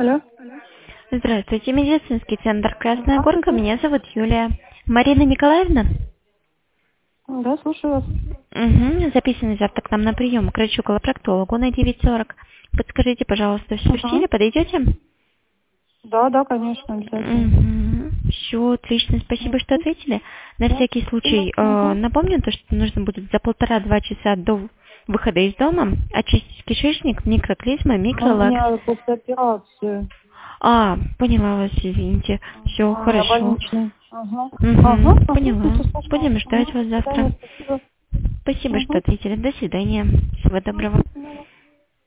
Алло. Здравствуйте, медицинский центр «Красная Горка». Меня зовут Юлия. Марина Николаевна? Да, слушаю вас. Угу. Записанный завтра к нам на прием к врачу-колопроктологу на 9:40. Подскажите, пожалуйста, все в Ага. силе? Подойдете? Да, конечно, обязательно. Угу. Все, отлично. Спасибо, что ответили. На всякий случай Ага. напомню то, что нужно будет за 1,5-2 часа до выхода из дома очистить кишечник, микроклизма, У микролакс. меня после операции. Поняла вас, извините. Все, У меня хорошо. больничный. Ага. Ага, Угу, поняла. слушайте, спасибо. Будем ждать Ага. вас До свидания, завтра. спасибо. Спасибо, что Ага. ответили. До свидания. Всего доброго.